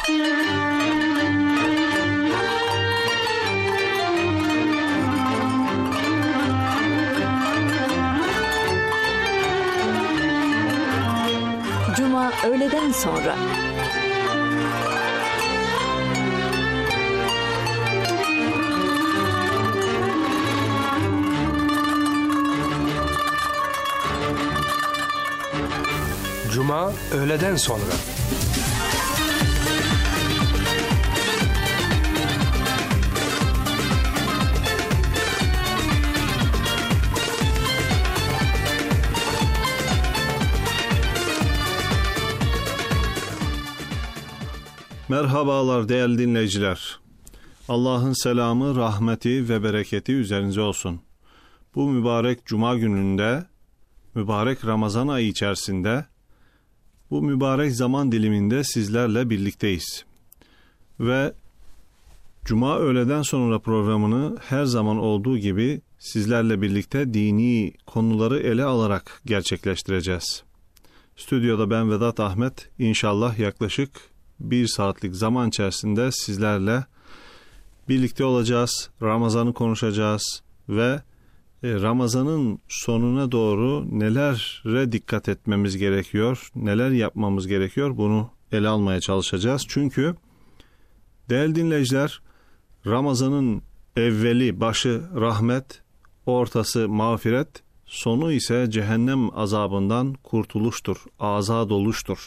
Cuma öğleden sonra. Cuma öğleden sonra. Merhabalar değerli dinleyiciler. Allah'ın selamı, rahmeti ve bereketi üzerinize olsun. Bu mübarek Cuma gününde, mübarek Ramazan ayı içerisinde, bu mübarek zaman diliminde sizlerle birlikteyiz. Ve Cuma öğleden sonra programını her zaman olduğu gibi sizlerle birlikte dini konuları ele alarak gerçekleştireceğiz. Stüdyoda ben Vedat Ahmet, inşallah yaklaşık 1 saatlik zaman içerisinde sizlerle birlikte olacağız. Ramazan'ı konuşacağız ve Ramazan'ın sonuna doğru nelere dikkat etmemiz gerekiyor, neler yapmamız gerekiyor, bunu ele almaya çalışacağız. Çünkü değerli dinleyiciler, Ramazan'ın evveli, başı rahmet, ortası mağfiret, sonu ise cehennem azabından kurtuluştur, azad oluştur.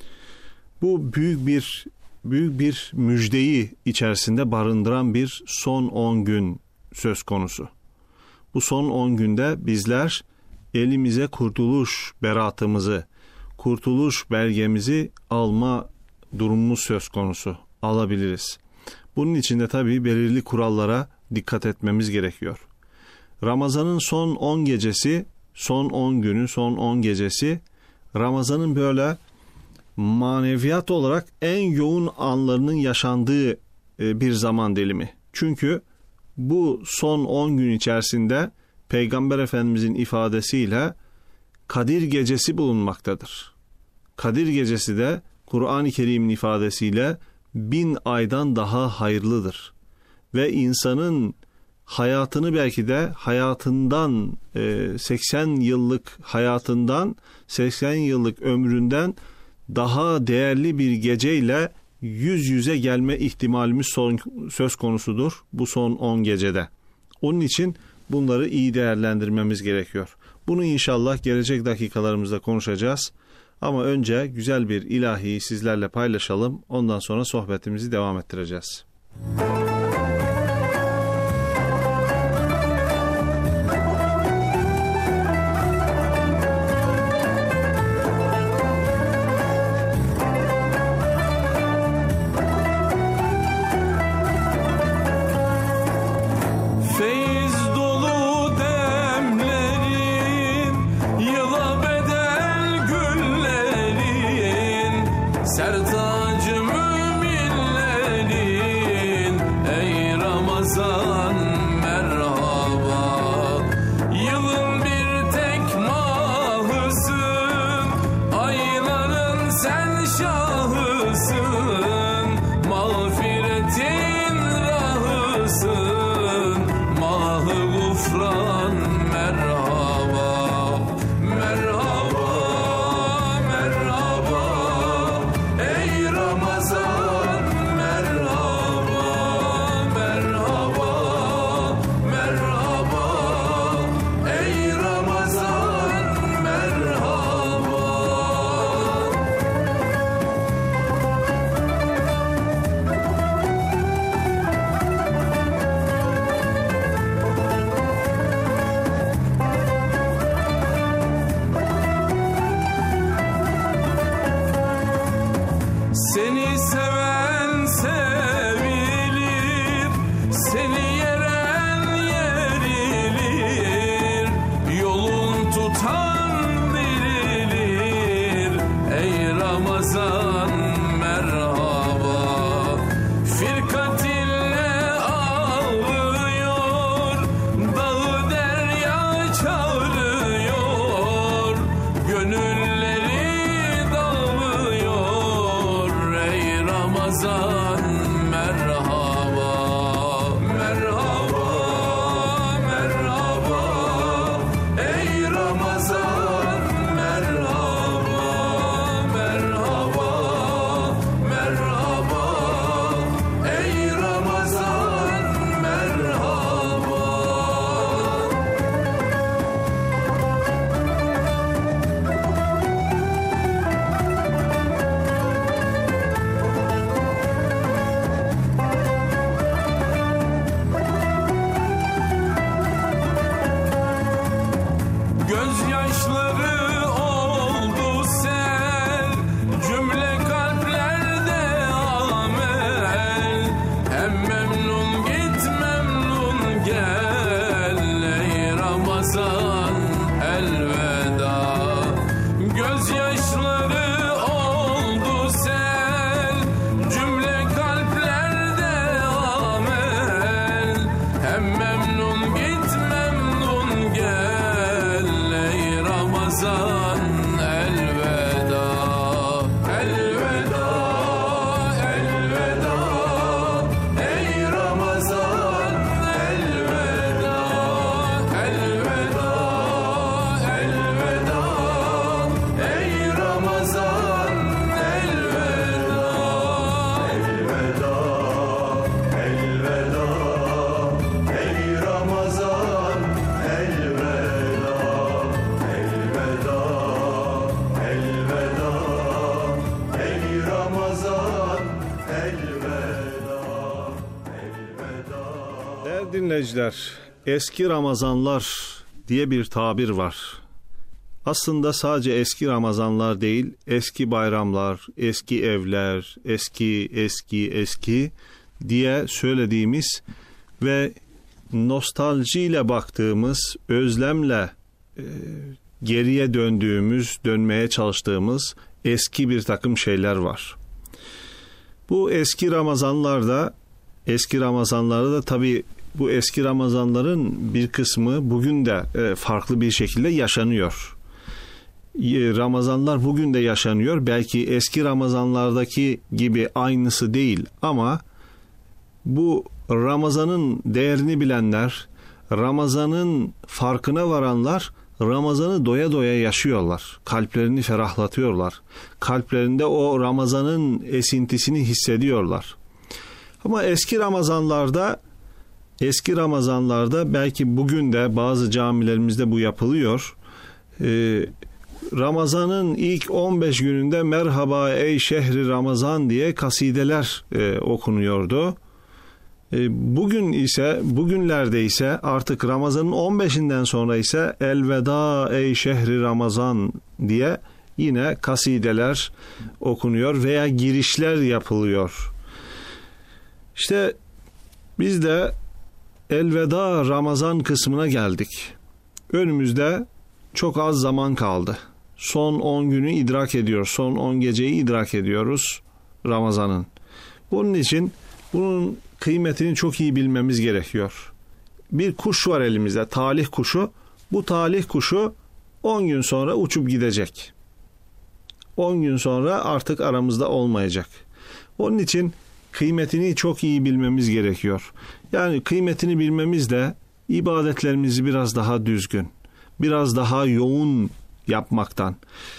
Bu büyük bir müjdeyi içerisinde barındıran bir son 10 gün söz konusu. Bu son 10 günde bizler elimize kurtuluş beratımızı, kurtuluş belgemizi alma durumumuz söz konusu, alabiliriz. Bunun için de tabii belirli kurallara dikkat etmemiz gerekiyor. Ramazan'ın son 10 gecesi, son 10 günü, son 10 gecesi Ramazan'ın böyle maneviyat olarak en yoğun anlarının yaşandığı bir zaman dilimi. Çünkü bu son 10 gün içerisinde Peygamber Efendimizin ifadesiyle Kadir Gecesi bulunmaktadır. Kadir Gecesi de Kur'an-ı Kerim'in ifadesiyle 1000 aydan daha hayırlıdır. Ve insanın hayatını belki de hayatından 80 yıllık hayatından 80 yıllık ömründen daha değerli bir geceyle yüz yüze gelme ihtimalimiz söz konusudur bu son 10 gecede. Onun için bunları iyi değerlendirmemiz gerekiyor. Bunu inşallah gelecek dakikalarımızda konuşacağız. Ama önce güzel bir ilahiyi sizlerle paylaşalım. Ondan sonra sohbetimizi devam ettireceğiz. Sertacı müminlerin ey Ramazan merhaba. Yılın bir tek mahısın, ayların sen şahısın. Mağfiretin rahısın, mahı gufran merhaba. Merhaba, merhaba. Ey Ramazan merhaba, merhaba, merhaba. Ey Ramazan merhaba. Seni seven sevilir, seni yeren yerilir, yolun tutan birilir. Ey Ramazan merhaba. Firkatinle ağlıyor, dağı derya çağırıyor, gönülleri dağılıyor. Ey Ramazan Ramazan merhaba. Merhaba, merhaba, ey Ramazan merhaba. Merhaba, merhaba, ey Ramazan merhaba. Gözyaşları oldu sel, cümle kalplerde amel. Hem memnun git memnun gel, ey Ramazan elveda. Gözyaşları oldu sel, cümle kalplerde amel. Hem memnun git memnun gel, ey Ramazan elveda. Elveda, elveda, ey Ramazan elveda. Elveda, elveda, ey Ramazan elveda. Elveda, elveda, ey Ramazan, elveda, elveda, elveda, ey Ramazan, elveda, elveda. Değerli dinleyiciler, eski Ramazanlar diye bir tabir var. Aslında sadece eski Ramazanlar değil, eski bayramlar, eski evler, eski diye söylediğimiz ve nostaljiyle baktığımız, özlemle geriye dönmeye çalıştığımız eski bir takım şeyler var. Bu eski Ramazanlarda tabii bu eski Ramazanların bir kısmı bugün de farklı bir şekilde yaşanıyor. Ramazanlar bugün de yaşanıyor. Belki eski Ramazanlardaki gibi aynısı değil ama bu Ramazan'ın değerini bilenler, Ramazan'ın farkına varanlar Ramazan'ı doya doya yaşıyorlar. Kalplerini ferahlatıyorlar. Kalplerinde o Ramazan'ın esintisini hissediyorlar. Ama eski Ramazanlarda belki bugün de bazı camilerimizde bu yapılıyor. Ramazan'ın ilk 15 gününde merhaba ey şehri Ramazan diye kasideler okunuyordu. Bugünlerde ise artık Ramazan'ın 15'inden sonra ise elveda ey şehri Ramazan diye yine kasideler okunuyor veya girişler yapılıyor. İşte biz de elveda Ramazan kısmına geldik. Önümüzde çok az zaman kaldı. Son 10 günü idrak ediyoruz. Son 10 geceyi idrak ediyoruz Ramazan'ın. Bunun için bunun kıymetini çok iyi bilmemiz gerekiyor. Bir kuş var elimizde, talih kuşu. Bu talih kuşu 10 gün sonra uçup gidecek. 10 gün sonra artık aramızda olmayacak. Onun için kıymetini çok iyi bilmemiz gerekiyor. Yani kıymetini bilmemiz de ibadetlerimizi biraz daha düzgün, biraz daha yoğun yapmaktan,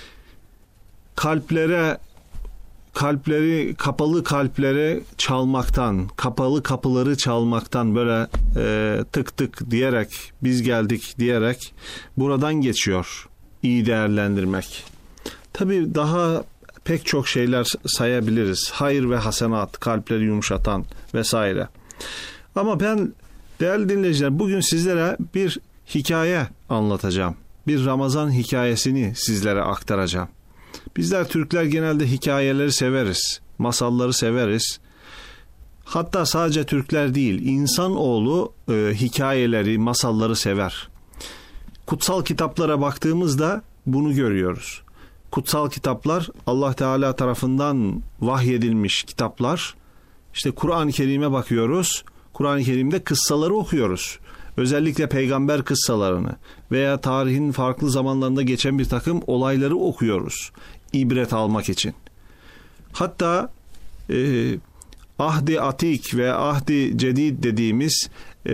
kapalı kalpleri çalmaktan, kapalı kapıları çalmaktan böyle tık tık diyerek, biz geldik diyerek buradan geçiyor iyi değerlendirmek. Tabii daha pek çok şeyler sayabiliriz. Hayır ve hasenat, kalpleri yumuşatan vesaire. Ama ben değerli dinleyiciler bugün sizlere bir hikaye anlatacağım. Bir Ramazan hikayesini sizlere aktaracağım. Bizler Türkler genelde hikayeleri severiz, masalları severiz. Hatta sadece Türkler değil, insanoğlu hikayeleri, masalları sever. Kutsal kitaplara baktığımızda bunu görüyoruz. Kutsal kitaplar Allah Teala tarafından vahyedilmiş kitaplar. İşte Kur'an-ı Kerim'e bakıyoruz. Kur'an-ı Kerim'de kıssaları okuyoruz. Özellikle peygamber kıssalarını veya tarihin farklı zamanlarında geçen bir takım olayları okuyoruz. İbret almak için. Hatta Ahdi Atik ve Ahdi Cedid dediğimiz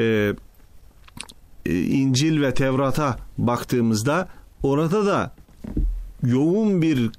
İncil ve Tevrat'a baktığımızda orada da yoğun bir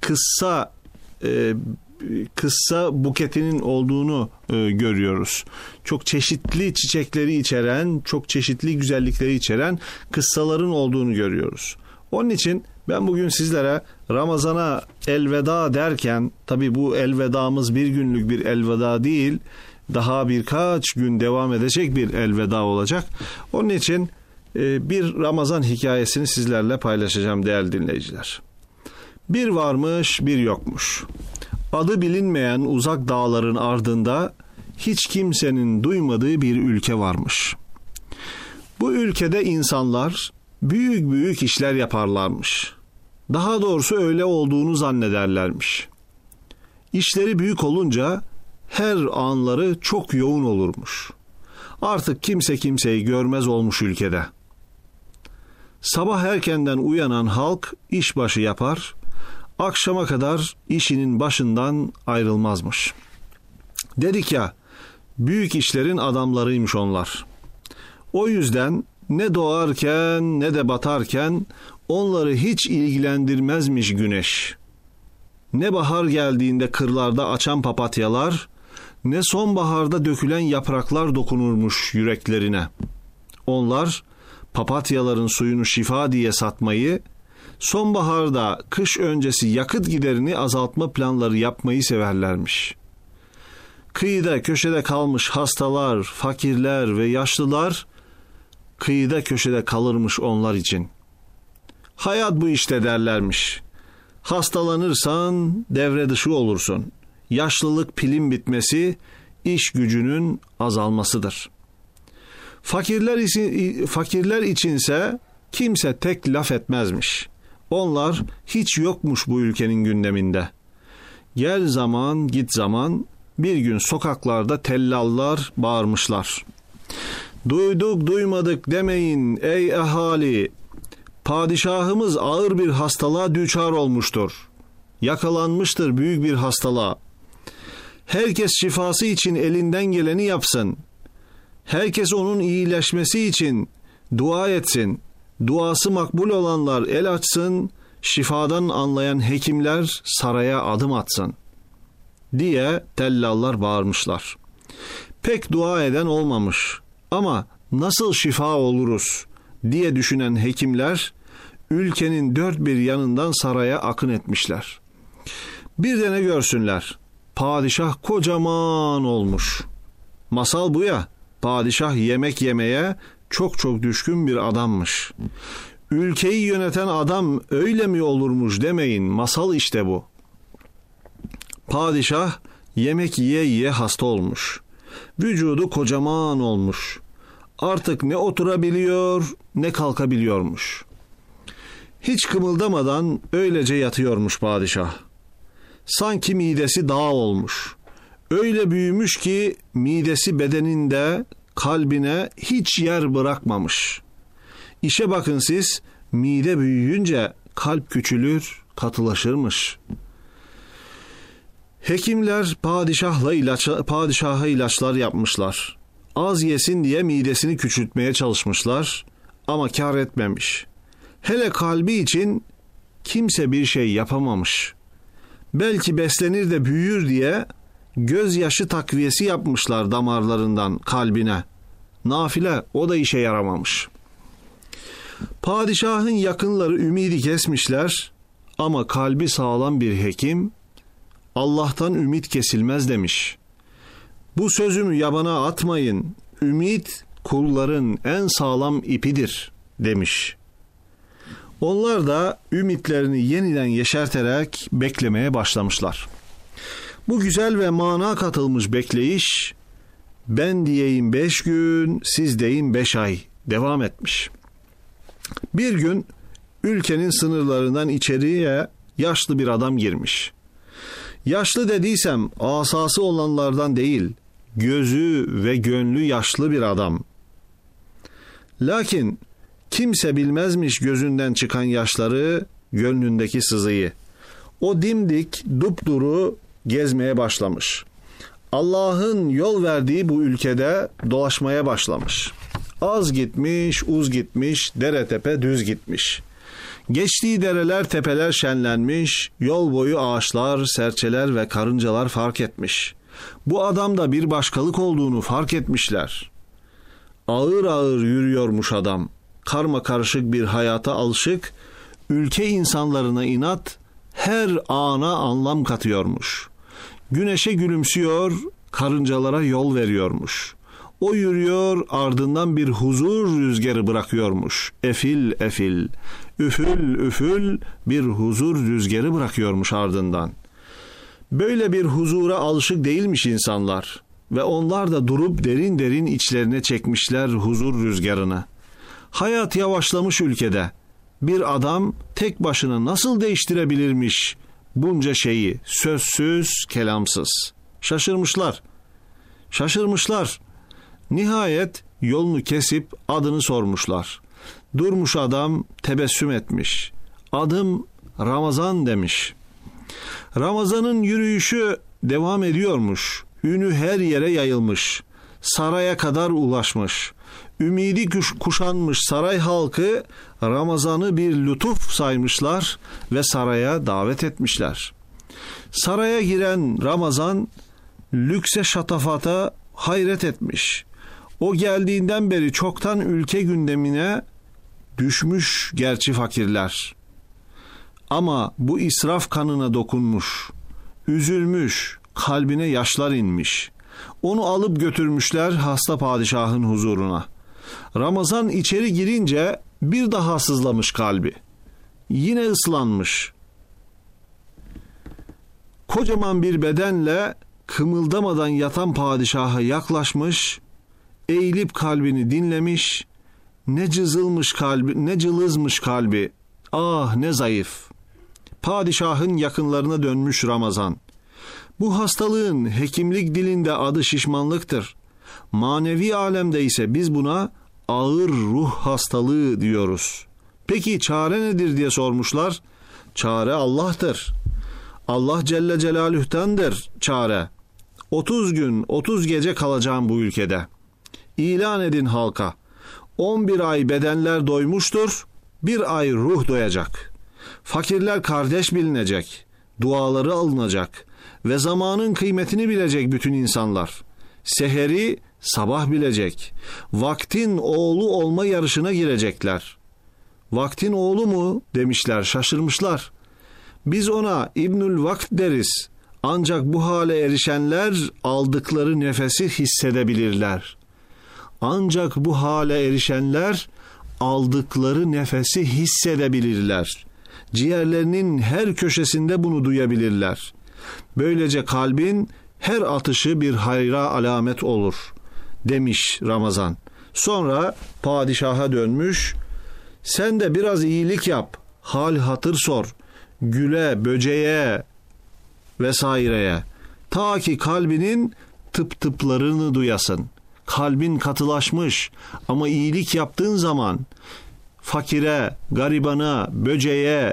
kıssa buketinin olduğunu görüyoruz. Çok çeşitli çiçekleri içeren, çok çeşitli güzellikleri içeren kıssaların olduğunu görüyoruz. Onun için ben bugün sizlere Ramazan'a elveda derken, tabii bu elvedamız bir günlük bir elveda değil, daha birkaç gün devam edecek bir elveda olacak. Onun için bir Ramazan hikayesini sizlerle paylaşacağım değerli dinleyiciler. Bir varmış, bir yokmuş. Adı bilinmeyen uzak dağların ardında hiç kimsenin duymadığı bir ülke varmış. Bu ülkede insanlar büyük büyük işler yaparlarmış. Daha doğrusu öyle olduğunu zannederlermiş. İşleri büyük olunca her anları çok yoğun olurmuş. Artık kimse kimseyi görmez olmuş ülkede. Sabah erkenden uyanan halk işbaşı yapar, akşama kadar işinin başından ayrılmazmış. Dedik ya, büyük işlerin adamlarıymış onlar. O yüzden ne doğarken ne de batarken onları hiç ilgilendirmezmiş güneş. Ne bahar geldiğinde kırlarda açan papatyalar, ne sonbaharda dökülen yapraklar dokunurmuş yüreklerine. Onlar papatyaların suyunu şifa diye satmayı, sonbaharda kış öncesi yakıt giderini azaltma planları yapmayı severlermiş. Kıyıda köşede kalmış hastalar, fakirler ve yaşlılar kıyıda köşede kalırmış onlar için. Hayat bu işte derlermiş. Hastalanırsan devre dışı olursun. Yaşlılık pilin bitmesi, iş gücünün azalmasıdır. Fakirler içinse kimse tek laf etmezmiş. Onlar hiç yokmuş bu ülkenin gündeminde. Gel zaman git zaman bir gün sokaklarda tellallar bağırmışlar. Duyduk duymadık demeyin ey ahali. Padişahımız ağır bir hastalığa düçar olmuştur. Yakalanmıştır büyük bir hastalığa. Herkes şifası için elinden geleni yapsın. Herkes onun iyileşmesi için dua etsin. Duası makbul olanlar el açsın, şifadan anlayan hekimler saraya adım atsın diye tellallar bağırmışlar. Pek dua eden olmamış ama nasıl şifa oluruz diye düşünen hekimler ülkenin dört bir yanından saraya akın etmişler. Bir de ne görsünler, padişah kocaman olmuş. Masal bu ya, padişah yemek yemeye çok çok düşkün bir adammış. Ülkeyi yöneten adam öyle mi olurmuş demeyin, masal işte bu. Padişah yemek yiye yiye hasta olmuş. Vücudu kocaman olmuş. Artık ne oturabiliyor ne kalkabiliyormuş. Hiç kımıldamadan öylece yatıyormuş padişah. Sanki midesi dağ olmuş. Öyle büyümüş ki midesi bedeninde, kalbine hiç yer bırakmamış. İşe bakın siz, mide büyüyünce kalp küçülür, katılaşırmış. Hekimler padişaha ilaçlar yapmışlar. Az yesin diye midesini küçültmeye çalışmışlar ama kâr etmemiş. Hele kalbi için kimse bir şey yapamamış. Belki beslenir de büyür diye gözyaşı takviyesi yapmışlar damarlarından kalbine. Nafile, o da işe yaramamış. Padişahın yakınları ümidi kesmişler ama kalbi sağlam bir hekim Allah'tan ümit kesilmez demiş. Bu sözümü yabana atmayın, ümit kulların en sağlam ipidir demiş. Onlar da ümitlerini yeniden yeşerterek beklemeye başlamışlar. Bu güzel ve mana katılmış bekleyiş, ben diyeyim 5 gün, siz deyin 5 ay devam etmiş. Bir gün ülkenin sınırlarından içeriye yaşlı bir adam girmiş. Yaşlı dediysem asası olanlardan değil, gözü ve gönlü yaşlı bir adam. Lakin kimse bilmezmiş gözünden çıkan yaşları, gönlündeki sızıyı. O dimdik, dupduru gezmeye başlamış. Allah'ın yol verdiği bu ülkede dolaşmaya başlamış. Az gitmiş, uz gitmiş, dere tepe düz gitmiş. Geçtiği dereler, tepeler şenlenmiş, yol boyu ağaçlar, serçeler ve karıncalar fark etmiş. Bu adamda bir başkalık olduğunu fark etmişler. Ağır ağır yürüyormuş adam. Karma karışık bir hayata alışık, ülke insanlarına inat, her ana anlam katıyormuş. Güneşe gülümsüyor, karıncalara yol veriyormuş. O yürüyor, ardından bir huzur rüzgarı bırakıyormuş. Efil efil, üfül üfül bir huzur rüzgarı bırakıyormuş ardından. Böyle bir huzura alışık değilmiş insanlar ve onlar da durup derin derin içlerine çekmişler huzur rüzgarını. Hayat yavaşlamış ülkede. Bir adam tek başına nasıl değiştirebilirmiş bunca şeyi, sözsüz, kelamsız? Şaşırmışlar. Nihayet yolunu kesip adını sormuşlar. Durmuş adam, tebessüm etmiş. Adım Ramazan demiş. Ramazan'ın yürüyüşü devam ediyormuş. Ünü her yere yayılmış. Saraya kadar ulaşmış. Ümidi kuşanmış saray halkı Ramazan'ı bir lütuf saymışlar ve saraya davet etmişler. Saraya giren Ramazan lükse, şatafata hayret etmiş. O geldiğinden beri çoktan ülke gündemine düşmüş gerçi fakirler. Ama bu israf kanına dokunmuş, üzülmüş, kalbine yaşlar inmiş. Onu alıp götürmüşler hasta padişahın huzuruna. Ramazan içeri girince bir daha sızlamış kalbi. Yine ıslanmış. Kocaman bir bedenle kımıldamadan yatan padişaha yaklaşmış, eğilip kalbini dinlemiş. Ne cılızmış kalbi. Ah ne zayıf. Padişahın yakınlarına dönmüş Ramazan. Bu hastalığın hekimlik dilinde adı şişmanlıktır. Manevi alemde ise biz buna ağır ruh hastalığı diyoruz. Peki çare nedir diye sormuşlar. Çare Allah'tır. Allah Celle Celaluh'tandır çare. 30 gün 30 gece kalacağım bu ülkede. İlan edin halka. 11 ay bedenler doymuştur, 1 ay ruh doyacak. Fakirler kardeş bilinecek, duaları alınacak ve zamanın kıymetini bilecek bütün insanlar. Seheri sabah bilecek. Vaktin oğlu olma yarışına girecekler. Vaktin oğlu mu demişler, şaşırmışlar. Biz ona İbnül Vakt deriz. Ancak bu hale erişenler aldıkları nefesi hissedebilirler. Ancak bu hale erişenler aldıkları nefesi hissedebilirler. Ciğerlerinin her köşesinde bunu duyabilirler. Böylece kalbin her atışı bir hayra alamet olur demiş Ramazan. Sonra padişaha dönmüş. Sen de biraz iyilik yap, hal hatır sor, güle, böceğe vesaireye. Ta ki kalbinin tıp tıplarını duyasın. Kalbin katılaşmış ama iyilik yaptığın zaman fakire, garibana, böceğe,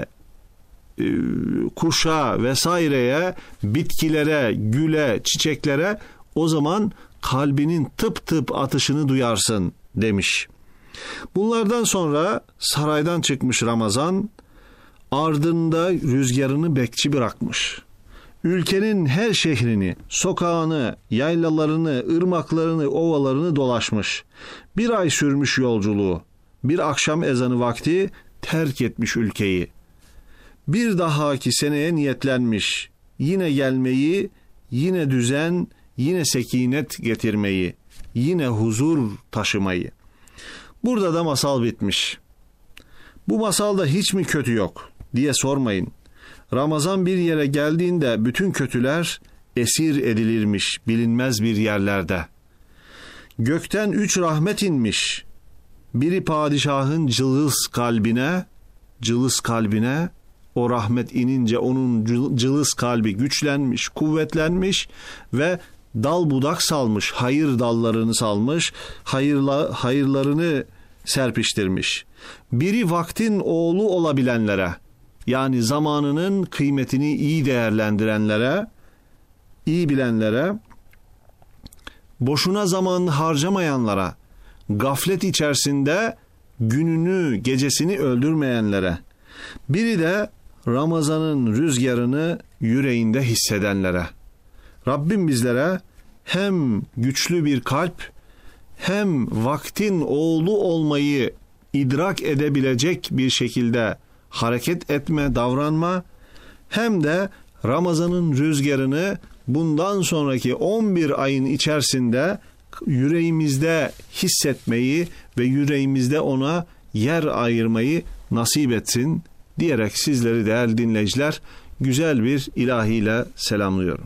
kuşa vesaireye, bitkilere, güle, çiçeklere o zaman kalbinin tıp tıp atışını duyarsın demiş. Bunlardan sonra saraydan çıkmış Ramazan, ardında rüzgarını bekçi bırakmış. Ülkenin her şehrini, sokağını, yaylalarını, ırmaklarını, ovalarını dolaşmış. 1 ay sürmüş yolculuğu. Bir akşam ezanı vakti terk etmiş ülkeyi. Bir dahaki seneye niyetlenmiş. Yine gelmeyi, yine düzen, yine sekinet getirmeyi, yine huzur taşımayı. Burada da masal bitmiş. Bu masalda hiç mi kötü yok diye sormayın. Ramazan bir yere geldiğinde bütün kötüler esir edilirmiş bilinmez bir yerlerde. Gökten 3 rahmet inmiş. Biri padişahın cılız kalbine, o rahmet inince onun cılız kalbi güçlenmiş, kuvvetlenmiş ve dal budak salmış, hayır dallarını salmış, hayırlarını serpiştirmiş. Biri vaktin oğlu olabilenlere, yani zamanının kıymetini iyi değerlendirenlere, iyi bilenlere, boşuna zamanını harcamayanlara, gaflet içerisinde gününü, gecesini öldürmeyenlere, biri de Ramazan'ın rüzgarını yüreğinde hissedenlere. Rabbim bizlere hem güçlü bir kalp, hem vaktin oğlu olmayı idrak edebilecek bir şekilde hareket etme, davranma, hem de Ramazan'ın rüzgarını bundan sonraki 11 ayın içerisinde yüreğimizde hissetmeyi ve yüreğimizde ona yer ayırmayı nasip etsin diyerek sizleri değerli dinleyiciler güzel bir ilahiyle selamlıyorum.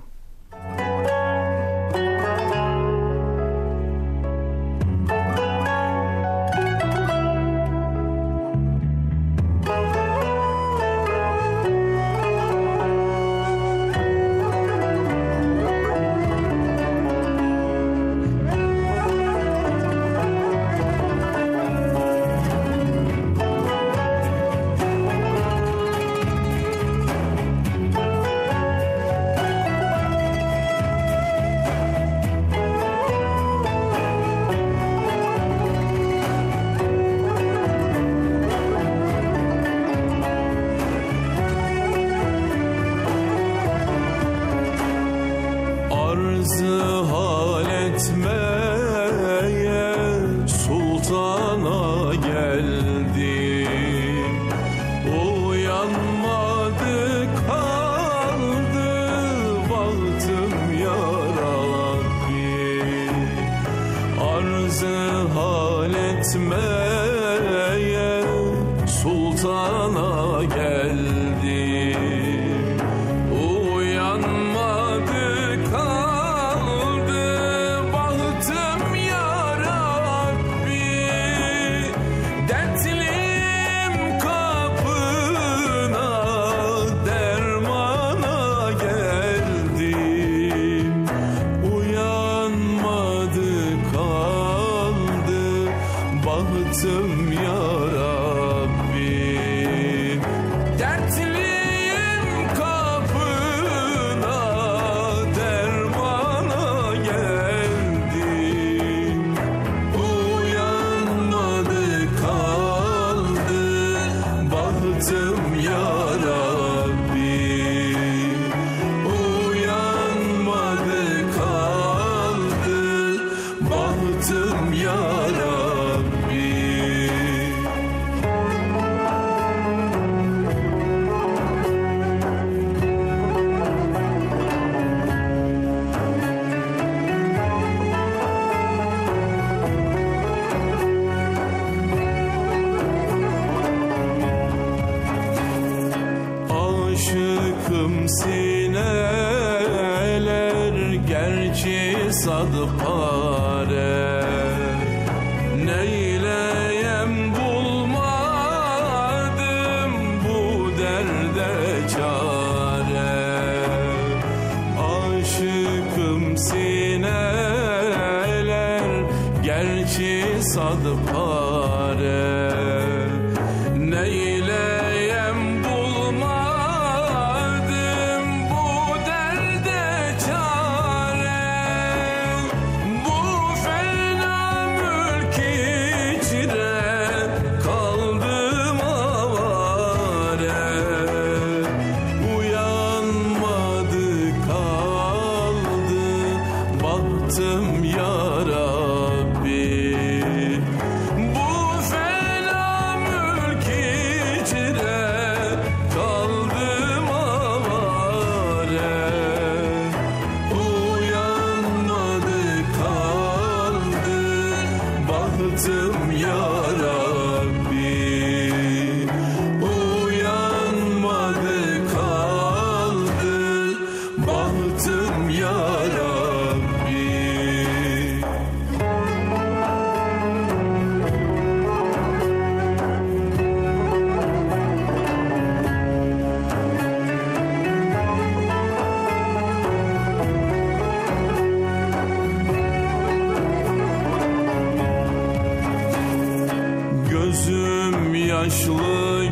yaşlı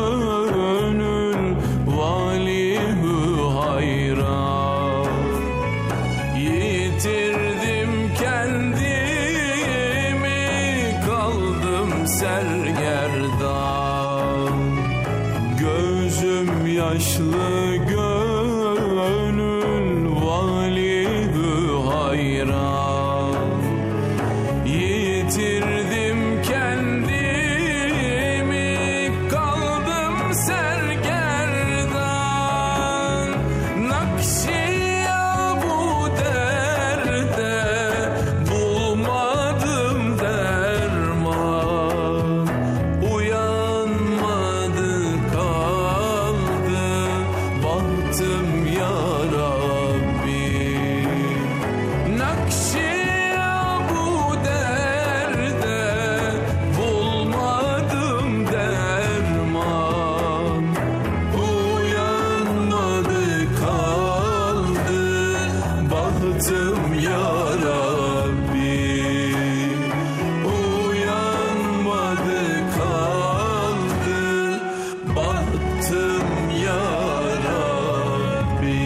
gönül valihü hayran, yitirdim kendimi hayran. Yitirdim kendimi, kaldım sergerdan. Nakşiya bu derde, bulmadım derman. Uyanmadı kaldı bahtım ya Rabbi. Nakşiya bu derde, bulmadım derman. Uyanmadı kaldı bahtım ya Rabbi. Uyanmadı kaldı bahtım ya Rabbi.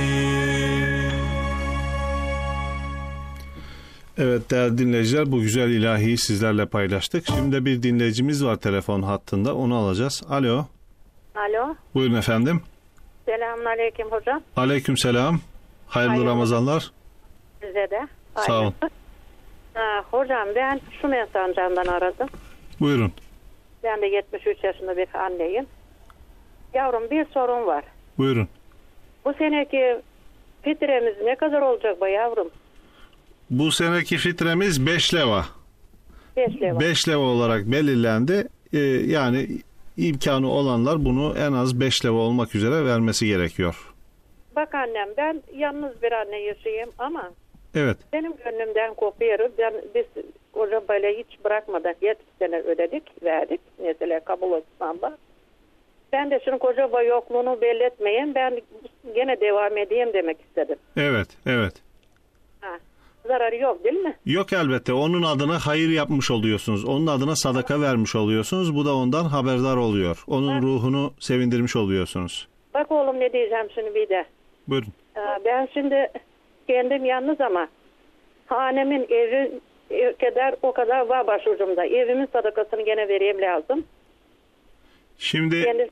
Evet değerli dinleyiciler, bu güzel ilahiyi sizlerle paylaştık. Şimdi bir dinleyicimiz var telefon hattında, onu alacağız. Alo. Alo. Buyurun efendim. Selamünaleyküm hocam. Aleykümselam. Hayırlı Hayırlı. Ramazanlar. Size de. Sağ olun. Hocam ben şu Mesancan'dan aradım. Buyurun. Ben de 73 yaşında bir anneyim. Yavrum bir sorun var. Buyurun. Bu seneki fitremiz ne kadar olacak be yavrum? Bu seneki fitremiz 5 leva. 5 lira. 5 leva olarak belirlendi. Yani imkanı olanlar bunu en az 5 leva olmak üzere vermesi gerekiyor. Bak annem, ben yalnız bir anne yaşayayım ama Evet. benim gönlümden kopuyor. Biz hocam böyle hiç bırakmadan 70 sene ödedik, verdik. Mesela kabul İstanbul'a. Ben de şunun koca yokluğunu belli etmeyin. Ben gene devam edeyim demek istedim. Evet, evet. Ha, zararı yok değil mi? Yok elbette. Onun adına hayır yapmış oluyorsunuz. Onun adına sadaka vermiş oluyorsunuz. Bu da ondan haberdar oluyor. Onun ruhunu sevindirmiş oluyorsunuz. Bak oğlum ne diyeceğim şimdi bir de. Buyurun. Ben şimdi kendim yalnız ama hanemin evi o kadar var başucumda. Evimin sadakasını gene vereyim lazım. Şimdi Kendi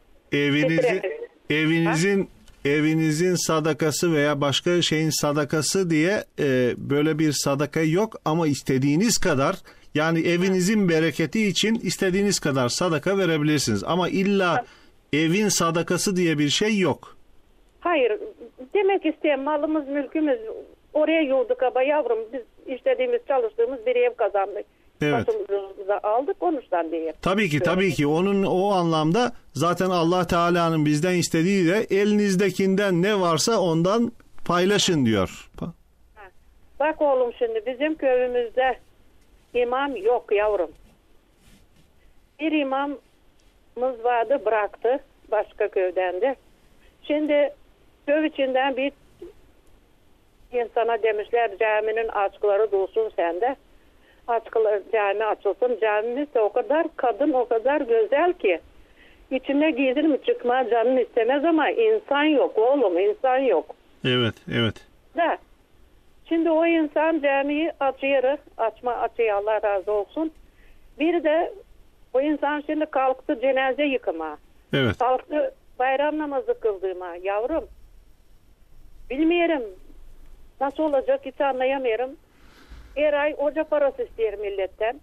evinizin sadakası veya başka şeyin sadakası diye böyle bir sadaka yok ama istediğiniz kadar, yani evinizin bereketi için istediğiniz kadar sadaka verebilirsiniz ama illa evin sadakası diye bir şey yok. Hayır, demek isteyen malımız, mülkümüz oraya yurduk ama yavrum biz istediğimiz, çalıştığımız bir ev kazandık. Evet. Başımıza aldık, konuştan diye. Tabii ki onun o anlamda zaten Allah Teala'nın bizden istediği de elinizdekinden ne varsa ondan paylaşın diyor. Bak oğlum şimdi bizim köyümüzde imam yok yavrum. Bir imamımız vardı, bıraktı başka köyden de. Şimdi köy içinden bir insana demişler caminin açıkları dolsun sende. Açıklar, cami açılsın. Camimiz de o kadar kadın, o kadar güzel ki içine giydir mi çıkma canın istemez ama insan yok oğlum, insan yok. Evet. Da. Şimdi o insan camiyi açıyor, açıyor Allah razı olsun. Bir de o insan şimdi kalktı cenaze yıkama. Evet. Kalktı bayram namazı kıldığıma yavrum. Bilmiyorum nasıl olacak hiç anlayamıyorum. Her ay hoca parası ister milletten.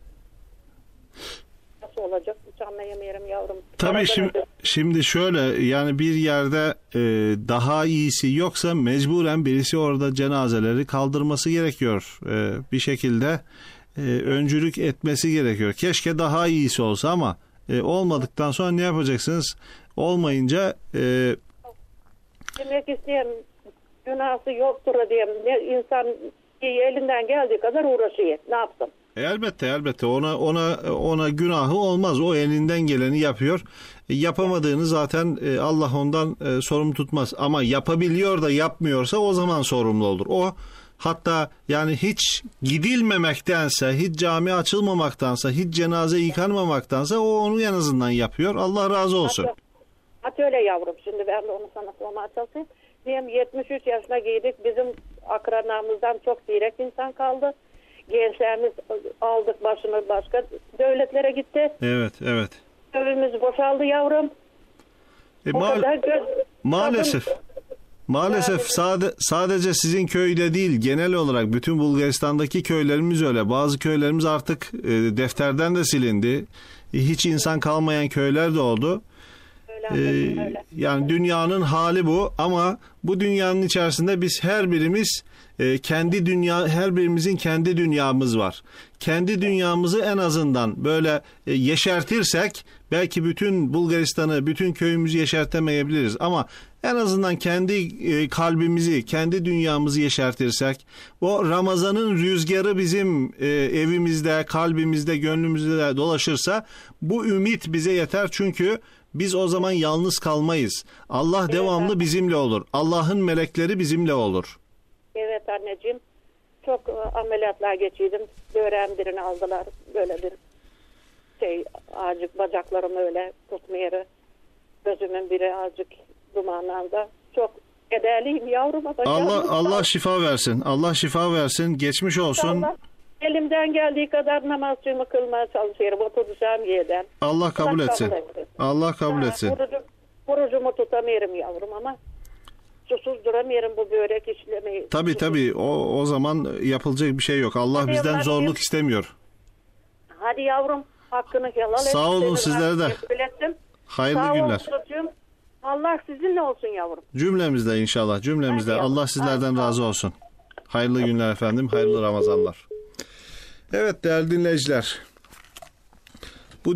Nasıl olacak hiç anlayamıyorum yavrum. Tabii şimdi şöyle, yani bir yerde daha iyisi yoksa mecburen birisi orada cenazeleri kaldırması gerekiyor. Bir şekilde öncülük etmesi gerekiyor. Keşke daha iyisi olsa ama olmadıktan sonra ne yapacaksınız? Olmayınca demek isteyen günahı yoktur diyeyim. İnsan elinden geldiği kadar uğraşıyor. Ne yapsın? Elbette ona günahı olmaz. O elinden geleni yapıyor. Yapamadığını zaten Allah ondan sorumlu tutmaz. Ama yapabiliyor da yapmıyorsa o zaman sorumlu olur. O hatta yani hiç gidilmemektense, hiç cami açılmamaktansa, hiç cenaze yıkanmamaktansa o onu en azından yapıyor. Allah razı olsun. Hatta öyle yavrum. Şimdi ben de onu sana sormaya çalışayım. Diyelim 73 yaşına giydik. Bizim akranamızdan çok direk insan kaldı. Gençlerimiz aldık başını başka devletlere gitti. Evet. Köyümüz boşaldı yavrum. Maalesef sadece sizin köyde değil, genel olarak bütün Bulgaristan'daki köylerimiz öyle. Bazı köylerimiz artık defterden de silindi. Hiç insan kalmayan köyler de oldu. Öyle. Yani dünyanın hali bu, ama bu dünyanın içerisinde biz her birimiz her birimizin kendi dünyamız var. Kendi dünyamızı en azından böyle yeşertirsek belki bütün Bulgaristan'ı, bütün köyümüzü yeşertemeyebiliriz, ama en azından kendi kalbimizi, kendi dünyamızı yeşertirsek, o Ramazan'ın rüzgarı bizim evimizde, kalbimizde, gönlümüzde de dolaşırsa bu ümit bize yeter, çünkü biz o zaman yalnız kalmayız. Allah devamlı bizimle olur. Allah'ın melekleri bizimle olur. Evet anneciğim. Çok ameliyatlar geçirdim. Böğren birini aldılar. Böyle bir azıcık bacaklarım öyle tutmuyor. Gözümün biri azıcık dumanlandı. Çok kederliyim yavrum. Allah şifa versin. Allah şifa versin. Geçmiş olsun. Allah, elimden geldiği kadar namazımı kılmaya çalışıyorum. Oturacağım yerden. Allah kabul etsin. Allah kabul etsin. Orucumu tutamıyorum yavrum, ama susuz duramıyorum bu börek işlemeyi. Tabii o zaman yapılacak bir şey yok. Allah Hadi bizden yavrum. zorluk istemiyor. Hadi yavrum, hakkını helal et. Sağ olun sizlere de. Hayırlı Sağ günler. olun çocuğum. Allah sizinle olsun yavrum. Cümlemizde inşallah, cümlemizde. Hadi Allah sizlerden razı olsun. Hayırlı günler efendim, hayırlı Ramazanlar. Evet değerli dinleyiciler. Bu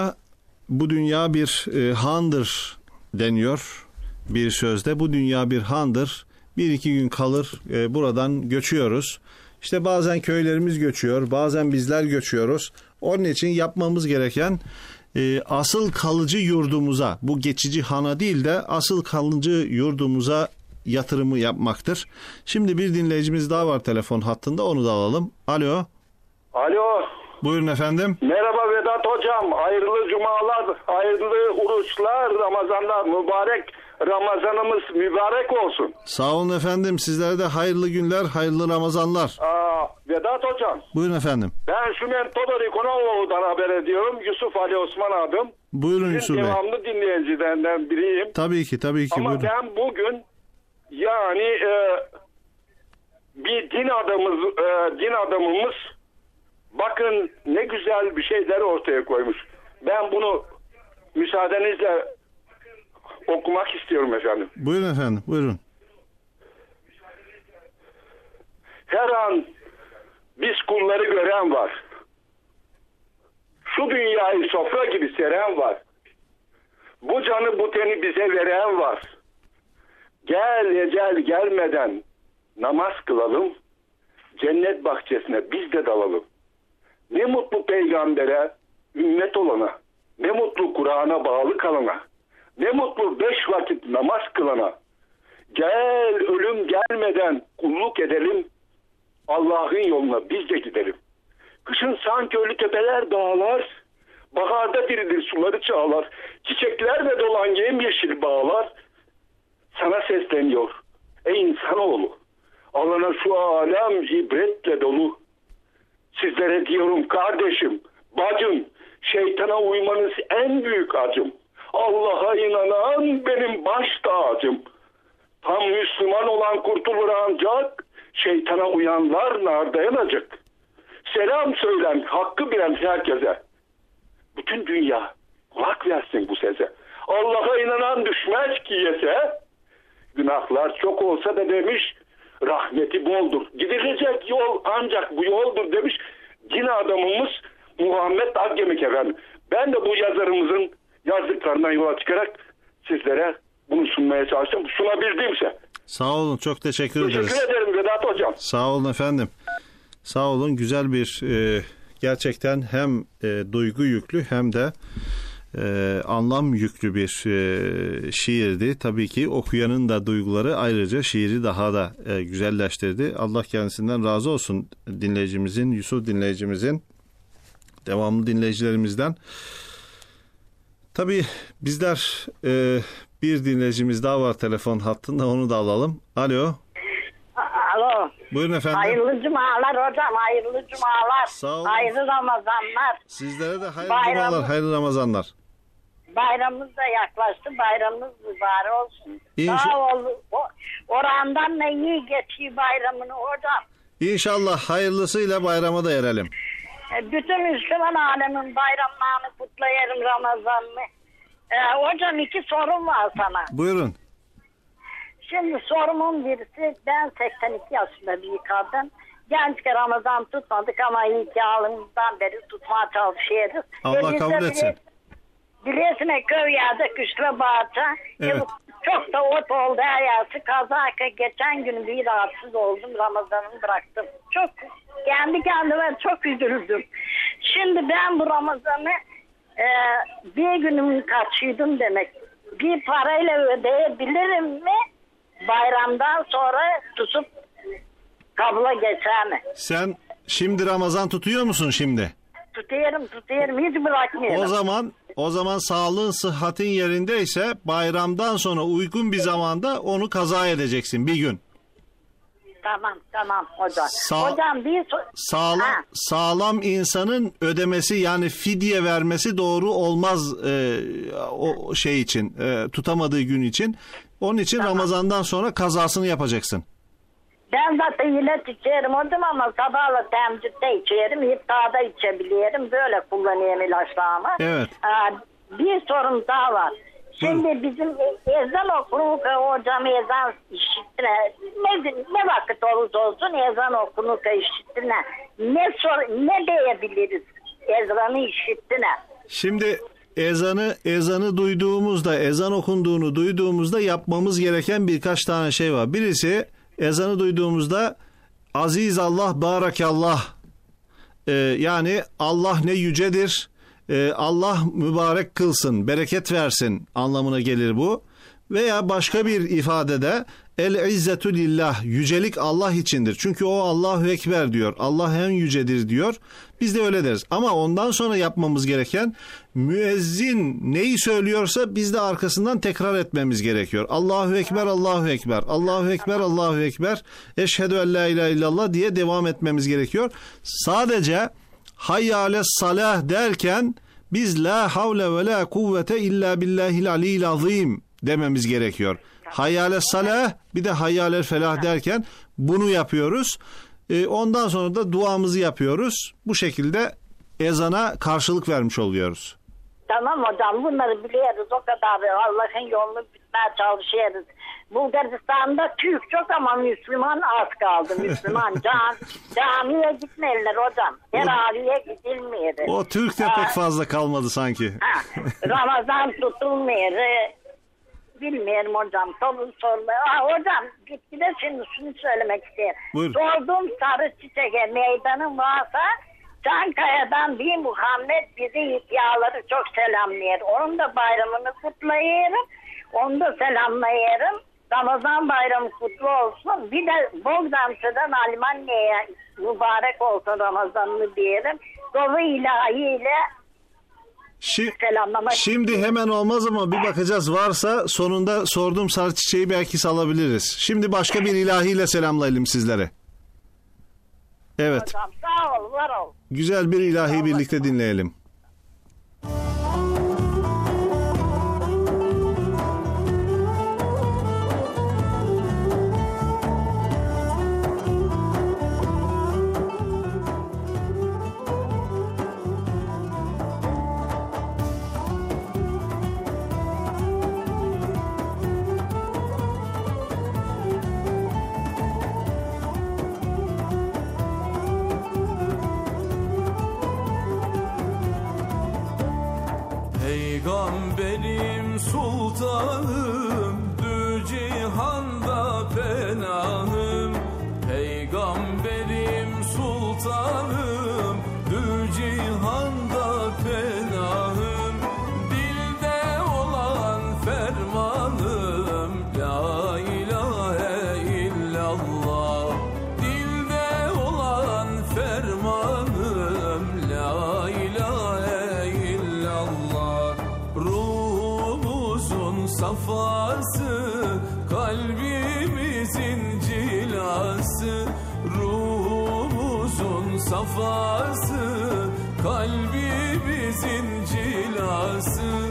dünya bir handır deniyor bir sözde. Bu dünya bir handır. 1-2 gün kalır, buradan göçüyoruz. İşte bazen köylerimiz göçüyor, bazen bizler göçüyoruz. Onun için yapmamız gereken asıl kalıcı yurdumuza, bu geçici hana değil de asıl kalıcı yurdumuza yatırımı yapmaktır. Şimdi bir dinleyicimiz daha var telefon hattında, onu da alalım. Alo. Alo. Buyurun efendim. Merhaba Vedat hocam. Hayırlı cumalar, hayırlı oruçlar, Ramazanlar, mübarek Ramazanımız mübarek olsun. Sağ olun efendim. Sizlere de hayırlı günler, hayırlı Ramazanlar. Vedat hocam. Buyurun efendim. Ben Sümen Todor İkonoğlu'dan haber ediyorum. Yusuf Ali Osman adım. Buyurun Yusuf Bey. Devamlı dinleyicilerden biriyim. Tabii ki. Ama Buyurun. ben bugün yani bir din adamımız bakın ne güzel bir şeyler ortaya koymuş. Ben bunu müsaadenizle okumak istiyorum efendim. Buyurun efendim, buyurun. Her an biz kulları gören var. Şu dünyayı sofra gibi seren var. Bu canı bu teni bize veren var. Gel ecel gelmeden namaz kılalım. Cennet bahçesine biz de dalalım. Ne mutlu peygambere, ümmet olana. Ne mutlu Kur'an'a bağlı kalana. Ne mutlu 5 vakit namaz kılana. Gel ölüm gelmeden kulluk edelim. Allah'ın yoluna biz de gidelim. Kışın sanki ölü tepeler dağlar. Baharda dirilir suları çağlar. Çiçeklerle dolan yemyeşil bağlar. Sana sesleniyor ey insanoğlu. Alana şu alem ibretle dolu. Sizlere diyorum kardeşim, bacım, şeytana uymanız en büyük acım. Allah'a inanan benim baş tacım. Tam Müslüman olan kurtulur ancak, şeytana uyanlar nar dayanacak. Selam söylen, hakkı bilen herkese. Bütün dünya kulak versin bu sese. Allah'a inanan düşmez ki yese. Günahlar çok olsa da demiş, rahmeti boldur. Gidilecek yol ancak bu yoldur demiş din adamımız Muhammed Akgemik efendim. Ben de bu yazarımızın yazdıklarından yola çıkarak sizlere bunu sunmaya çalıştım. Sunabildimse. Sağ olun, çok teşekkür ederiz. Teşekkür ederim Vedat hocam. Sağ olun efendim. Sağ olun, güzel bir gerçekten hem duygu yüklü hem de anlam yüklü bir şiirdi. Tabii ki okuyanın da duyguları ayrıca şiiri daha da güzelleştirdi. Allah kendisinden razı olsun dinleyicimizin, Yusuf dinleyicimizin, devamlı dinleyicilerimizden. Tabii bizler bir dinleyicimiz daha var telefon hattında, onu da alalım. Alo. Alo. Buyurun efendim. Hayırlı cumalar hocam, hayırlı cumalar. Sağ olun. Hayırlı Ramazanlar. Sizlere de hayırlı Bayram. cumalar, hayırlı Ramazanlar. Bayramımız da yaklaştı. Bayramımız mübarek olsun. İnşallah. Sağ ol. Orandan da iyi geçiyor bayramını hocam. İnşallah hayırlısıyla bayrama da erelim. Bütün Müslüman alemin bayramlarını kutlayarım, Ramazan'ını. Hocam 2 sorum var sana. Buyurun. Şimdi sorumun birisi, ben 82 yaşında bir kadın. Gençken Ramazan tutmadık ama iyi ki alımızdan beri tutmaya çalışıyoruz. Allah kabul etsin. Bilesine köy yerde Küşre Bağırca. Evet. Çok da ot oldu her yersi. Kazaka geçen gün bir rahatsız oldum. Ramazan'ı bıraktım. Çok kendi kendime çok üzüldüm. Şimdi ben bu Ramazan'ı bir günümü kaçırdım demek. Bir parayla ödeyebilirim mi? Bayramdan sonra tutup kabula geçer mi? Sen şimdi Ramazan tutuyor musun şimdi? Tutuyorum. Hiç bırakmıyorum. O zaman sağlığın, sıhhatin yerindeyse bayramdan sonra uygun bir zamanda onu kaza edeceksin bir gün. Tamam hocam. Hocam Sağlam insanın ödemesi, yani fidye vermesi doğru olmaz o şey için, tutamadığı gün için. Onun için Ramazandan sonra kazasını yapacaksın. Ben zaten ilaç içerim hocam ama sabahla temcide içerim, iftarda içebilirim. Böyle kullanıyorum ilaçlarımı. Evet. Bir sorun daha var. Şimdi bizim ezan okunur hocam, ezan işitine ne vakit olursa olsun ezan okunur işitine ne diyebiliriz ezanı işitine? Şimdi ezanı duyduğumuzda, ezan okunduğunu duyduğumuzda yapmamız gereken birkaç tane şey var. Birisi, ezanı duyduğumuzda aziz Allah, barakallah, yani Allah ne yücedir, Allah mübarek kılsın, bereket versin anlamına gelir bu. Veya başka bir ifadede el izzetu lillah, yücelik Allah içindir. Çünkü o Allahu Ekber diyor. Allah en yücedir diyor. Biz de öyle deriz. Ama ondan sonra yapmamız gereken, müezzin neyi söylüyorsa biz de arkasından tekrar etmemiz gerekiyor. Allahu Ekber, Allahu Ekber, Allahu Ekber, Allahu Ekber, eşhedü en la ilahe illallah diye devam etmemiz gerekiyor. Sadece hayy ales salah derken biz la havle ve la kuvvete illa billahil aliyyil azim dememiz gerekiyor. Hayyâle salah, bir de hayyâle felah derken bunu yapıyoruz. Ondan sonra da duamızı yapıyoruz. Bu şekilde ezana karşılık vermiş oluyoruz. Tamam hocam, bunları biliyoruz o kadar. Allah'ın yolunu bitmeye çalışıyoruz. Bulgaristan'da Türk çok ama Müslüman az kaldı. Müslüman camiye gitmeliler hocam. Teraviye gidilmiyor. O Türk de pek fazla kalmadı sanki. Ramazan tutulmuyor. Bilmiyorum hocam. Hocam gitgide şimdi şunu söylemek istiyorum. Buyur. Sorduğum Sarı Çiçek'e meydanın varsa Çankaya'dan bir Muhammed bizi ihtiyaları çok selamlıyor. Onun da bayramını kutlayırım. Onu da selamlayırım. Ramazan bayramı kutlu olsun. Bir de Bogdan'dan Almanya'ya mübarek olsun Ramazan'ını diyelim. Dolu ilahiyle selamlamak. Şimdi hemen olmaz ama bir bakacağız. Varsa sonunda sorduğum sarı çiçeği belki salabiliriz. Şimdi başka bir ilahiyle selamlayalım sizlere. Evet. Hocam, sağ ol, var ol. Güzel bir ilahi birlikte dinleyelim. Peygamberim sultanım, dü cihanda penahım. Peygamberim sultanım, dü cihanda penahım. Dilde olan fermanım, la ilahe illallah. Dilde olan fermanım, la ilahe illallah. Ruhumuzun safası, kalbimizin cilası. Ruhumuzun safası, kalbimizin cilası.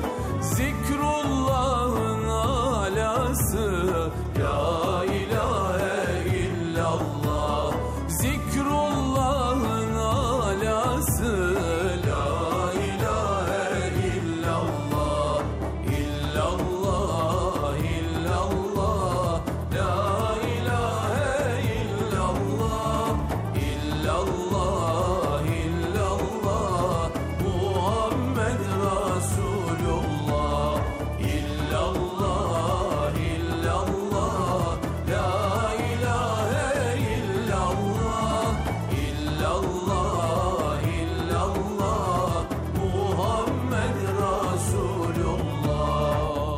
Zikrullah'ın alası, la ilahe illallah. Zikrullah'ın alası, la ilahe illallah. İllallah, illallah, la ilahe illallah. İllallah, illallah, Muhammed Resulullah. İllallah, illallah, la ilahe illallah. İllallah, illallah, Muhammed Resulullah.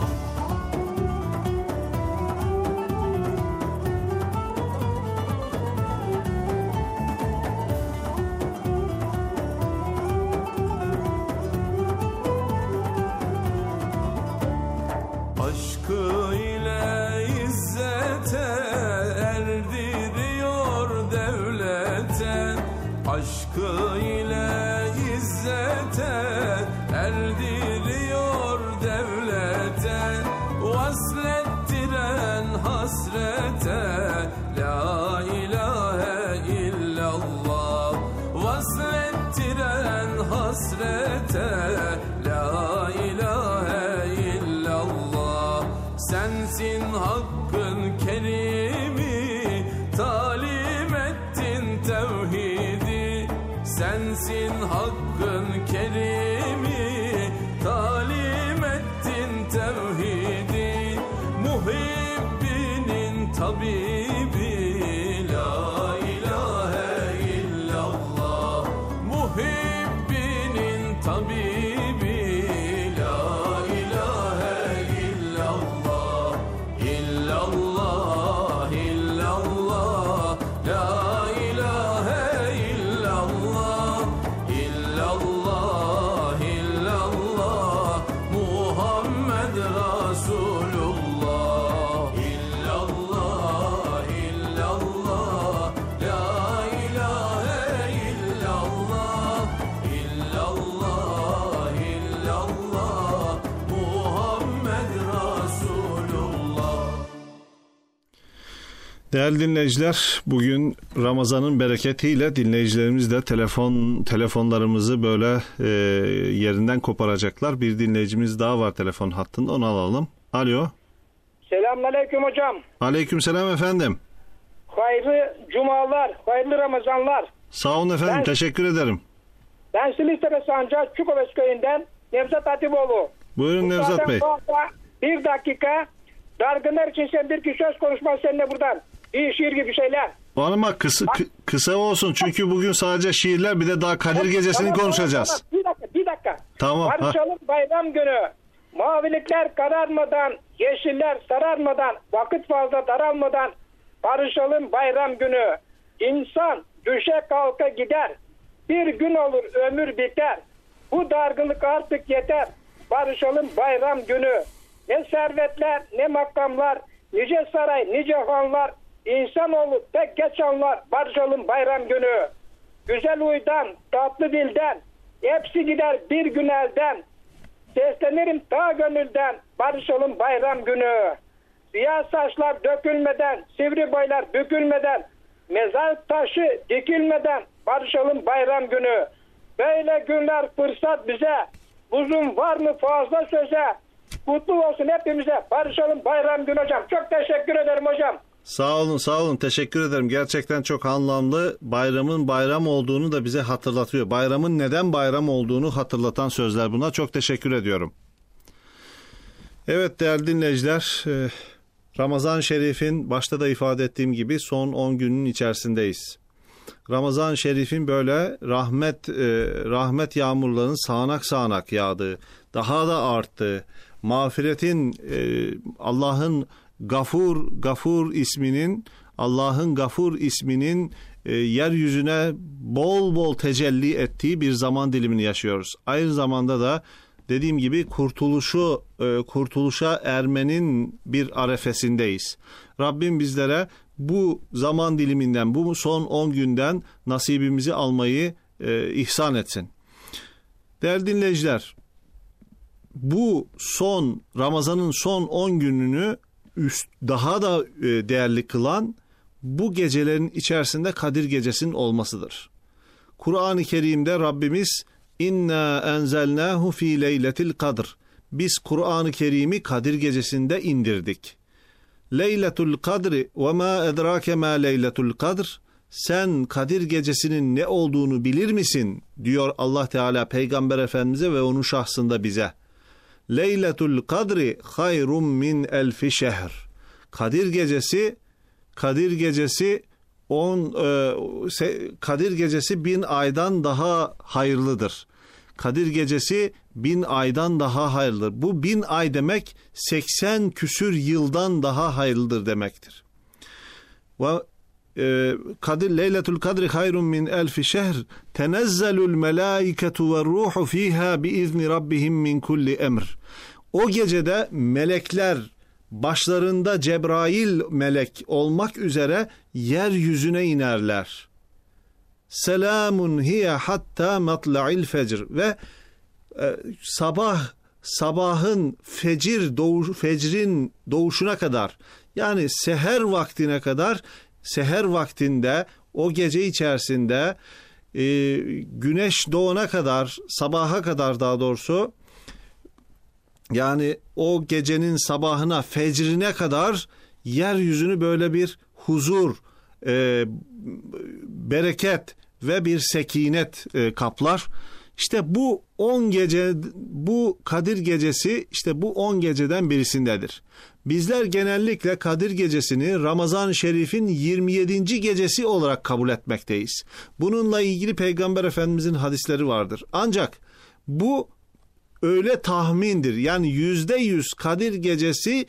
Aşkı ile izzete erdiriyor devlete. Aşkı ile izzete erdiriyor devlete. Vaslettiren hasrete, la ilahe illallah. Vaslettiren hasrete, la ilahe illallah. Sensin hakkın kerimi, talim ettin tevhidi. Sensin hakkın kerimi, talim ettin tevhidi. Muhibbinin tabibi, la ilahe illallah. Muhibbinin tabibi, la ilahe illallah. İllallah, illallah, la ilahe illallah. İllallah, illallah, Muhammed Resulullah. İllallah, illallah, la ilahe illallah. İllallah, illallah, Muhammed Resulullah. Değerli dinleyiciler, bugün Ramazan'ın bereketiyle dinleyicilerimiz de telefonlarımızı böyle yerinden koparacaklar. Bir dinleyicimiz daha var telefon hattında, onu alalım. Alo. Selamünaleyküm hocam. Aleykümselam efendim. Hayırlı cumalar, hayırlı Ramazanlar. Sağ olun efendim, teşekkür ederim. Ben Silistere Sancağı Çukoves köyünden Nevzat Hatipoğlu. Buyurun Nevzat Bey. Bir dakika, dargınlar için sen bir iki söz konuşması seninle buradan. Bir şiir gibi şeyler. Ama kısa olsun çünkü bugün sadece şiirler, bir de daha Kadir Gecesi'ni konuşacağız. Tamam. Bir dakika. Tamam. Barışalım bayram günü. Mavilikler kararmadan, yeşiller sararmadan, vakit fazla daralmadan barışalım bayram günü. İnsan düşe kalka gider. Bir gün olur ömür biter. Bu dargınlık artık yeter. Barışalım bayram günü. Ne servetler, ne makamlar, nice saray, nice hanlar, insanoğlu pek geç anlar. Barışalım bayram günü. Güzel huydan, tatlı dilden, hepsi gider bir gün elden. Seslenirim ta gönülden, barışalım bayram günü. Siyah saçlar dökülmeden, sivri boylar bükülmeden, mezar taşı dikilmeden, barışalım bayram günü. Böyle günler fırsat bize, uzun var mı fazla söze, kutlu olsun hepimize, barışalım bayram günü hocam. Çok teşekkür ederim hocam. Sağ olun, teşekkür ederim. Gerçekten çok anlamlı, bayramın bayram olduğunu da bize hatırlatıyor. Bayramın neden bayram olduğunu hatırlatan sözler bunlar. Çok teşekkür ediyorum. Evet değerli dinleyiciler, Ramazan-ı Şerif'in başta da ifade ettiğim gibi son 10 günün içerisindeyiz. Ramazan-ı Şerif'in böyle rahmet yağmurlarının sağanak sağanak yağdığı, daha da arttığı, mağfiretin Allah'ın Gafur isminin yeryüzüne bol bol tecelli ettiği bir zaman dilimini yaşıyoruz. Aynı zamanda da dediğim gibi kurtuluşa ermenin bir arefesindeyiz. Rabbim bizlere bu zaman diliminden, bu son 10 günden nasibimizi almayı ihsan etsin. Değerli dinleyiciler, bu Ramazan'ın son 10 gününü daha da değerli kılan bu gecelerin içerisinde Kadir Gecesi'nin olmasıdır. Kur'an-ı Kerim'de Rabbimiz İnna enzelnahu fi leyletil kadr. Biz Kur'an-ı Kerim'i Kadir Gecesi'nde indirdik. Leyletul kadri ve ma edrake ma leyletul kadr. Sen Kadir Gecesi'nin ne olduğunu bilir misin? Diyor Allah Teala Peygamber Efendimiz'e ve onun şahsında bize. Leyletul kadri hayrun min elfi şehr. Kadir Gecesi 1000 aydan daha hayırlıdır. Kadir Gecesi 1000 aydan daha hayırlıdır. Bu 1000 ay demek 80 küsür yıldan daha hayırlıdır demektir. Ve Leyletul Kadri hayrun min elfi şehr tenezzelul melaiketu ve ruhu fiha biizni rabbihim min kulli emr. O gecede melekler başlarında Cebrail melek olmak üzere yeryüzüne inerler. Selamun hiye hatta matla'il fecr ve sabahın fecrin doğuşuna kadar, yani seher vaktine kadar, seher vaktinde o gece içerisinde güneş doğana kadar, sabaha kadar daha doğrusu, yani o gecenin sabahına, fecrine kadar yeryüzünü böyle bir huzur, bereket ve bir sekinet kaplar. İşte bu 10 gece, bu Kadir Gecesi işte bu 10 geceden birisindedir. Bizler genellikle Kadir Gecesi'ni Ramazan-ı Şerif'in 27. gecesi olarak kabul etmekteyiz. Bununla ilgili Peygamber Efendimizin hadisleri vardır. Ancak bu öyle tahmindir. Yani %100 Kadir Gecesi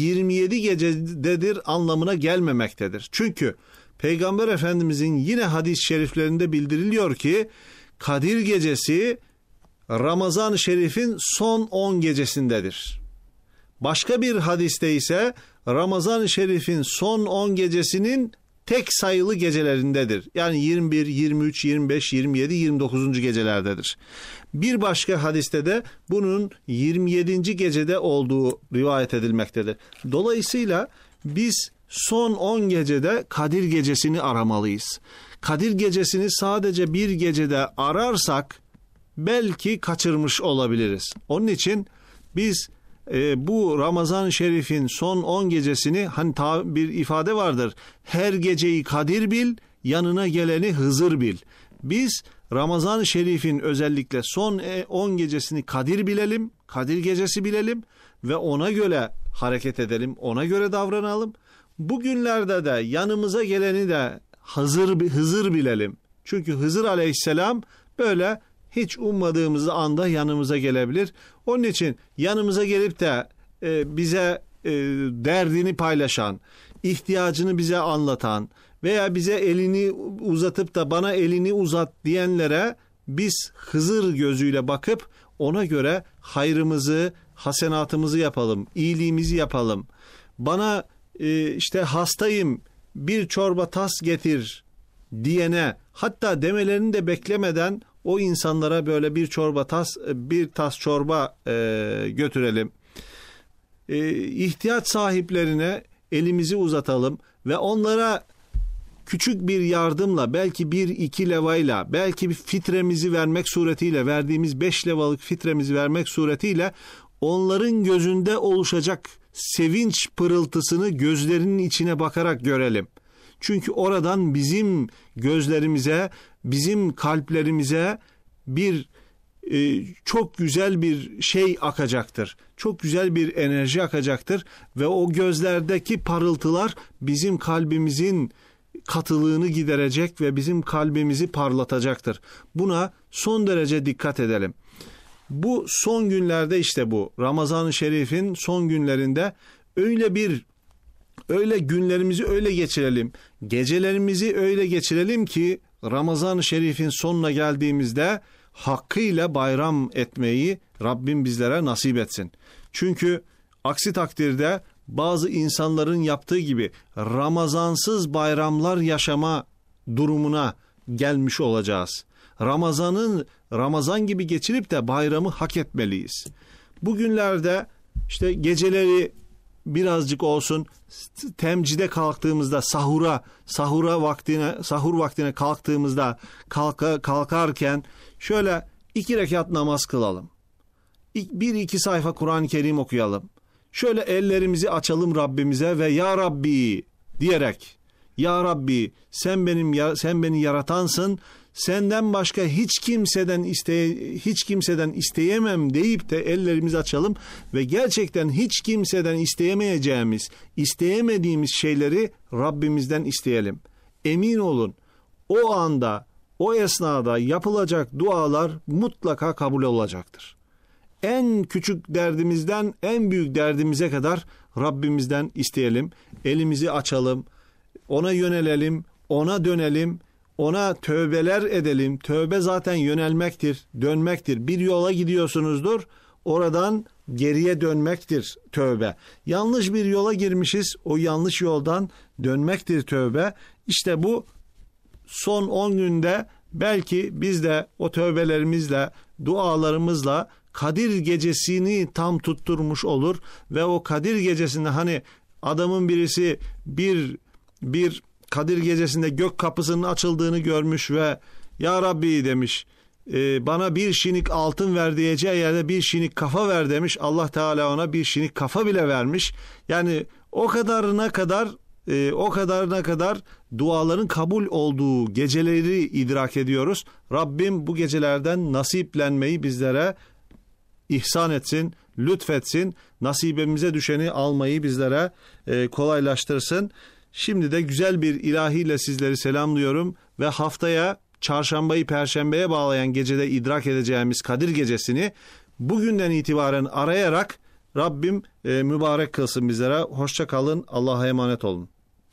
27 gecededir anlamına gelmemektedir. Çünkü Peygamber Efendimizin yine hadis-i şeriflerinde bildiriliyor ki Kadir Gecesi Ramazan-ı Şerif'in son 10 gecesindedir. Başka bir hadiste ise Ramazan-ı Şerif'in son 10 gecesinin tek sayılı gecelerindedir. Yani 21, 23, 25, 27, 29. gecelerdedir. Bir başka hadiste de bunun 27. gecede olduğu rivayet edilmektedir. Dolayısıyla biz son 10 gecede Kadir Gecesi'ni aramalıyız. Kadir Gecesi'ni sadece bir gecede ararsak belki kaçırmış olabiliriz. Onun için biz bu Ramazan-ı Şerif'in son 10 gecesini, hani bir ifade vardır. Her geceyi Kadir bil, yanına geleni Hızır bil. Biz Ramazan-ı Şerif'in özellikle son 10 gecesini Kadir bilelim, Kadir Gecesi bilelim ve ona göre hareket edelim, ona göre davranalım. Bugünlerde de yanımıza geleni de Hızır bilelim. Çünkü Hızır Aleyhisselam böyle hiç ummadığımız anda yanımıza gelebilir. Onun için yanımıza gelip de bize derdini paylaşan, ihtiyacını bize anlatan veya bize elini uzatıp da bana elini uzat diyenlere biz Hızır gözüyle bakıp ona göre hayrımızı, hasenatımızı yapalım, iyiliğimizi yapalım. Bana işte hastayım, bir çorba tas getir diyene, hatta demelerini de beklemeden o insanlara böyle bir tas çorba götürelim. İhtiyaç sahiplerine elimizi uzatalım ve onlara küçük bir yardımla, belki 1-2 levayla, belki bir fitremizi vermek suretiyle, verdiğimiz 5 levalık fitremizi vermek suretiyle onların gözünde oluşacak sevinç pırıltısını gözlerinin içine bakarak görelim. Çünkü oradan bizim gözlerimize, bizim kalplerimize bir çok güzel bir şey akacaktır. Çok güzel bir enerji akacaktır ve o gözlerdeki parıltılar bizim kalbimizin katılığını giderecek ve bizim kalbimizi parlatacaktır. Buna son derece dikkat edelim. Bu son günlerde, işte bu Ramazan-ı Şerif'in son günlerinde öyle günlerimizi öyle geçirelim, gecelerimizi öyle geçirelim ki Ramazan-ı Şerif'in sonuna geldiğimizde hakkıyla bayram etmeyi Rabbim bizlere nasip etsin. Çünkü aksi takdirde bazı insanların yaptığı gibi Ramazansız bayramlar yaşama durumuna gelmiş olacağız. Ramazan gibi geçirip de bayramı hak etmeliyiz. Bugünlerde işte geceleri birazcık olsun temcide kalktığımızda sahur vaktine kalktığımızda kalkarken şöyle 2 rekat namaz kılalım. 1-2 sayfa Kur'an-ı Kerim okuyalım. Şöyle ellerimizi açalım Rabbimize ve Ya Rabbi diyerek, Ya Rabbi sen beni yaratansın, senden başka hiç kimseden isteyemem deyip de ellerimizi açalım ve gerçekten hiç kimseden isteyemediğimiz şeyleri Rabbimizden isteyelim. Emin olun, o anda, o esnada yapılacak dualar mutlaka kabul olacaktır. En küçük derdimizden en büyük derdimize kadar Rabbimizden isteyelim. Elimizi açalım, ona yönelelim, ona dönelim, ona tövbeler edelim. Tövbe zaten yönelmektir, dönmektir. Bir yola gidiyorsunuzdur, oradan geriye dönmektir tövbe. Yanlış bir yola girmişiz, o yanlış yoldan dönmektir tövbe. İşte bu son 10 günde belki biz de o tövbelerimizle, dualarımızla Kadir gecesini tam tutturmuş olur ve o Kadir gecesinde hani adamın birisi bir Kadir gecesinde gök kapısının açıldığını görmüş ve Ya Rabbi demiş, bana 1 şinik altın ver diyeceği yerde 1 şinik kafa ver demiş. Allah Teala ona 1 şinik kafa bile vermiş. Yani o kadarına kadar duaların kabul olduğu geceleri idrak ediyoruz. Rabbim bu gecelerden nasiplenmeyi bizlere ihsan etsin, lütfetsin, nasibimize düşeni almayı bizlere kolaylaştırsın. Şimdi de güzel bir ilahiyle sizleri selamlıyorum ve haftaya çarşambayı perşembeye bağlayan gecede idrak edeceğimiz Kadir gecesini bugünden itibaren arayarak Rabbim mübarek kılsın bizlere. Hoşça kalın, Allah'a emanet olun.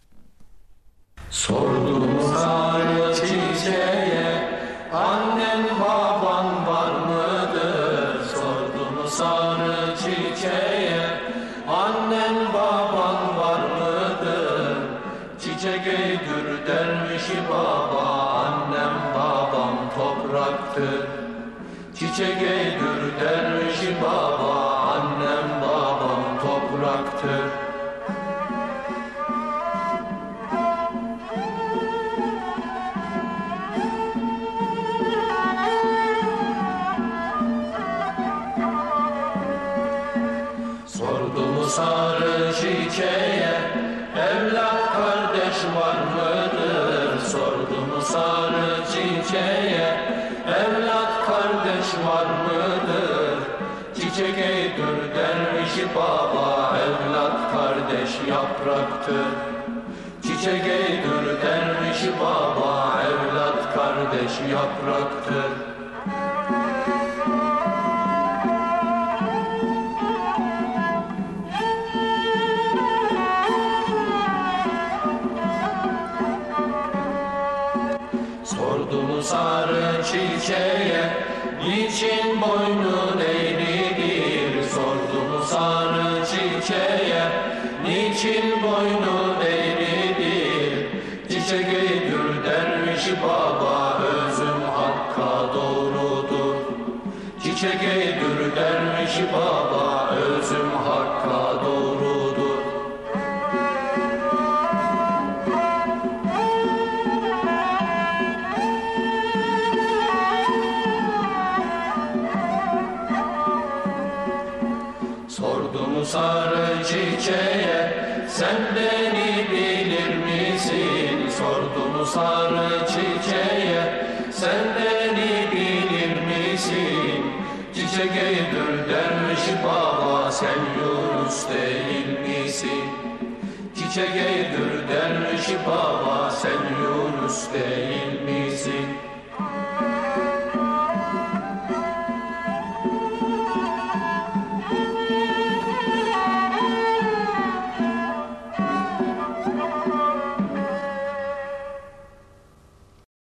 Sordum sarı çiçeğe, annen baban var mıdır? Sordum sarı çiçeğe, annen baban var mıdır? Çiçek eydür dervişi baba, annem babam topraktır. Çiçek eydür dervişi baba, annem babam topraktır. Sarı çiçeğe, evlat kardeş var mıdır? Sordum sarı çiçeğe, evlat kardeş var mıdır? Çiçek eydür dervişi baba, evlat kardeş yapraktır. Çiçek eydür dervişi baba, evlat kardeş yapraktır. Sarı çiçeğe, niçin boynun eğridir? Sordum sarı çiçeğe, niçin boynun eğridir? Çiçek eydür dervişi baba, özüm hakka doğrudur. Çiçek eydür dervişi baba, özüm hakka doğrudur. Sarı çiçeğe, sen beni bilir misin? Sordum sarı çiçeğe, sen beni bilir misin? Çiçek eydür dervişi baba, sen Yunus değil misin? Çiçek eydür dervişi baba, sen Yunus değil